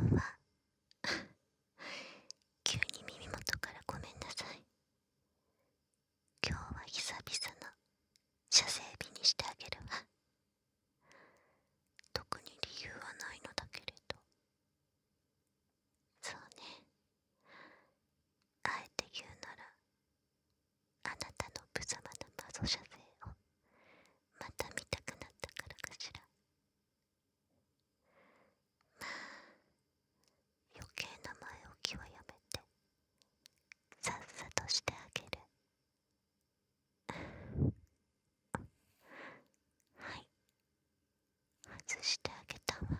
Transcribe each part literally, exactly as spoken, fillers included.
んは。急に耳元からごめんなさい。今日は久々の車整備にしてあげるわ。特に理由はないのだけれど。そうね。あえて言うなら、あなたの無様な窓車整をまた見たくなったからかしら。まあ、余計な前置きはやめて、さっさとしてあげる。はい、外してあげたわ。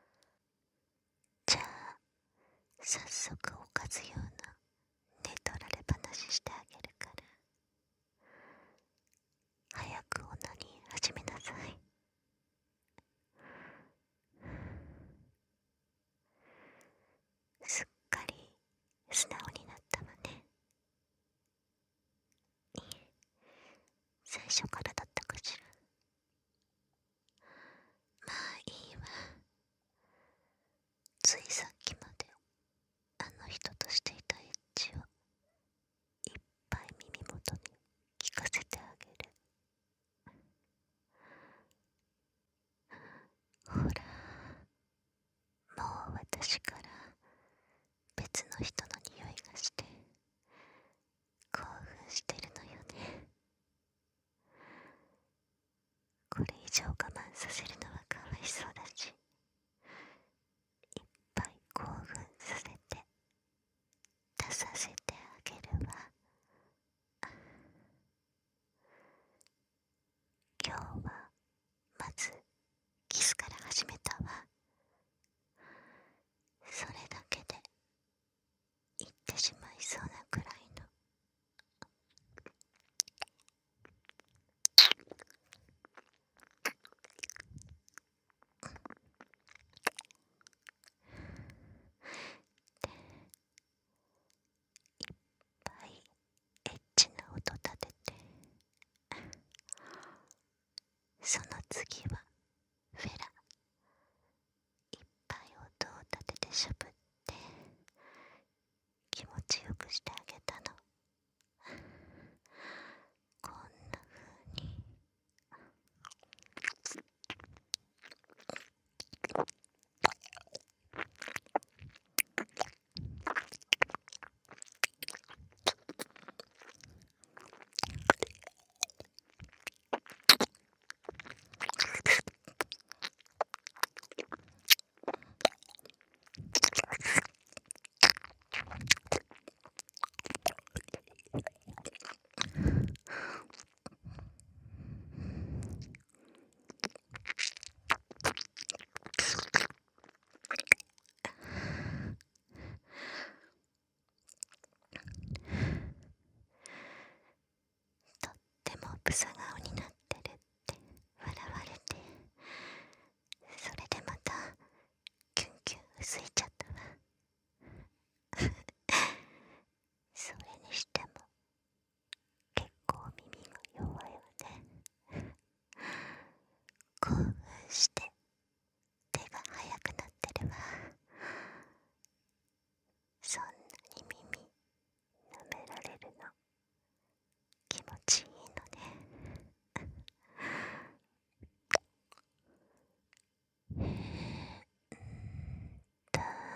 じゃあ、早速おかず用の寝取られ話してあげるから、早くオナニー始めなさい。すっかり素直になったわね。いえ、最初からだったかしら。まあいいわ。ついさっきまであの人としていたエッチをいっぱい耳元に聞かせてあげる。ほら、もう私から別の人の匂いがして興奮してるのよね。これ以上我慢させるのはかわいそうだし、いっぱい興奮させて出させてあげるわ。今日はまずキスから始めたわ。それだけで言ってしまいそうなくらいの。で、いっぱいエッチな音立てて、その次はフェラ。いっぱい音を立ててしゃぶって気持ちよくしてあげたの。こんな風にとってもブサ顔になってるって笑われて、それでまたキュンキュンうずいちゃったわ。それにしても結構耳が弱いわね。興奮して手が速くなってるわ。そんなに耳舐められるの気持ちいいのね。えー、だ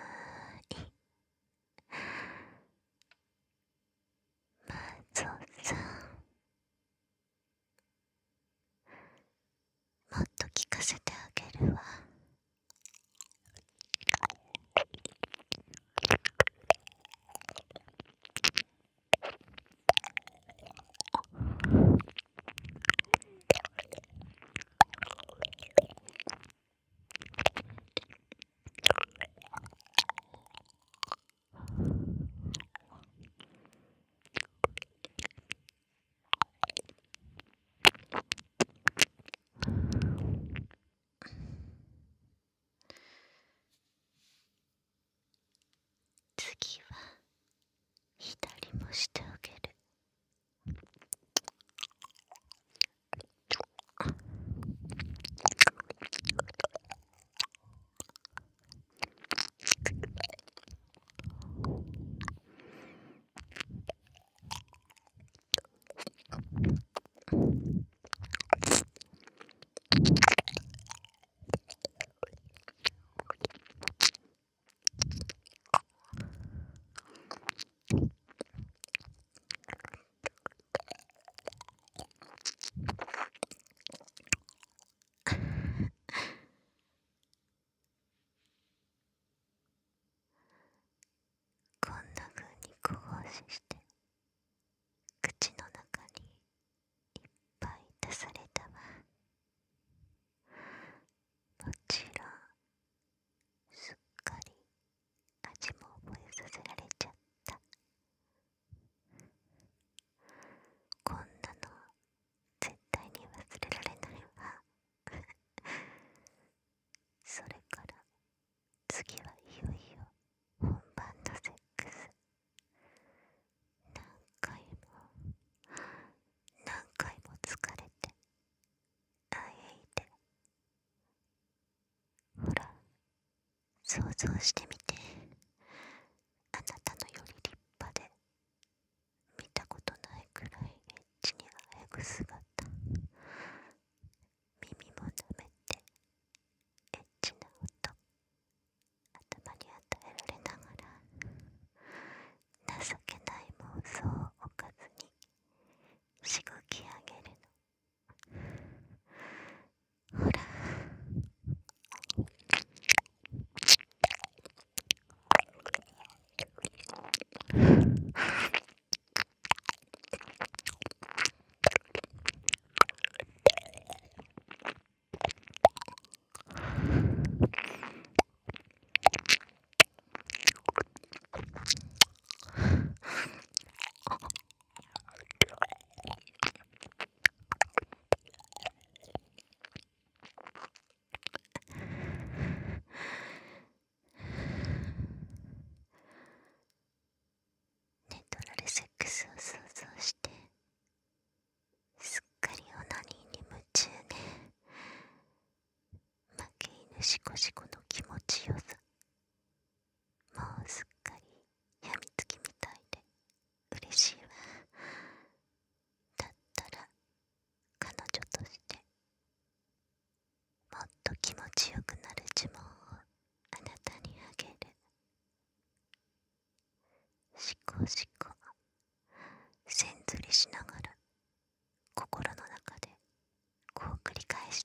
想像してみて。あなたのより立派で見たことないくらいエッチにあえぐ姿、耳も舐めてエッチな音、頭に与えられながら情けない妄想をおかずにしごき上げるの。ほら、ネトラルセックスを想像してすっかりオナニーに夢中ね。負け犬シコシコの気持ちよさ、もうすっかりやみつきみたいで嬉しいわ。だったら彼女としてもっと気持ちよくなる呪文をあなたにあげる。シコシコせんずりしながら心の中でこう繰り返して。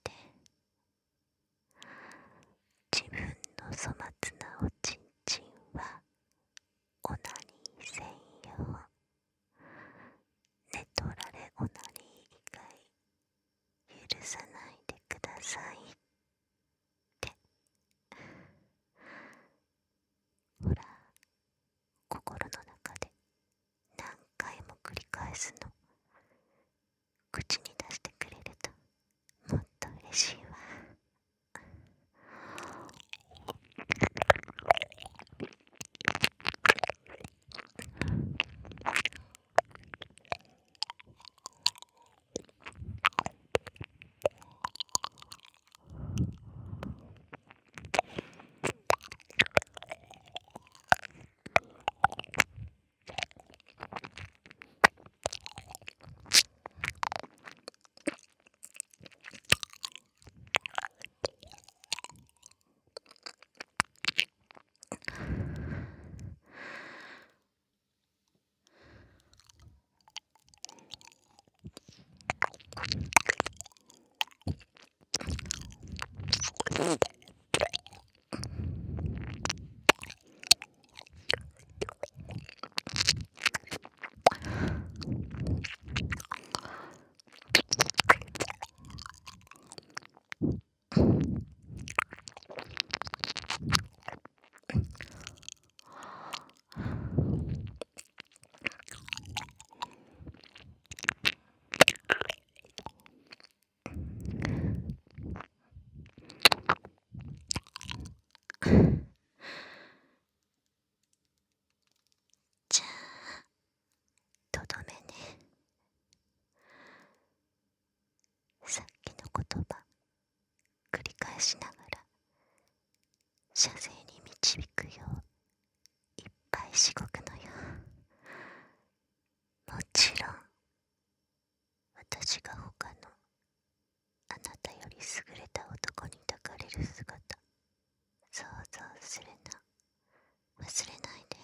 自分の粗末なおちんちんはオナニー専用、寝取られオナニー以外許さないでくださいって。ほら、心の中で何回も繰り返すの。口に出してくれるともっと嬉しいわ。じゃあとどめね。さっきの言葉繰り返しながら射精に導くよういっぱいしごくのよ。もちろん私が他のあなたより優れた男に抱かれる姿想像するの忘れないで。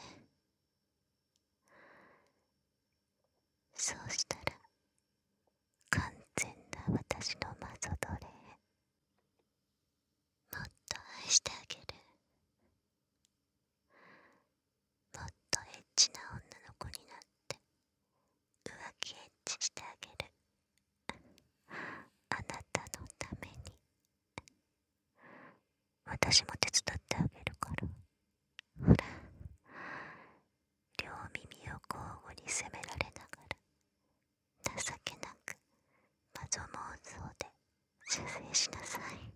そうしたら完全な私のマゾ奴隷、もっと愛してあげる。もっとエッチな女の子になって浮気エッチしてあげる。あなたのために。私も手伝ってあげるから。ほら、両耳を交互に責められながら情けなくマゾ妄想で射精しなさい。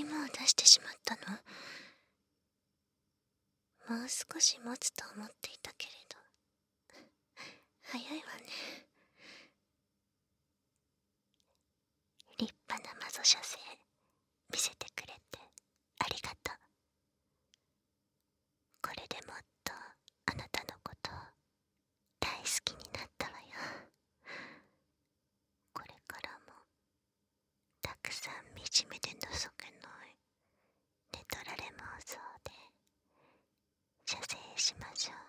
もう出してしまったの？もう少し持つと思っていたけれど、早いわね。立派なマゾ射精見せてくれてありがとう。これでもっとあなたのこと大好きになったわよ。これからもたくさん惨めで情けない寝取られ妄想で射精しましょう。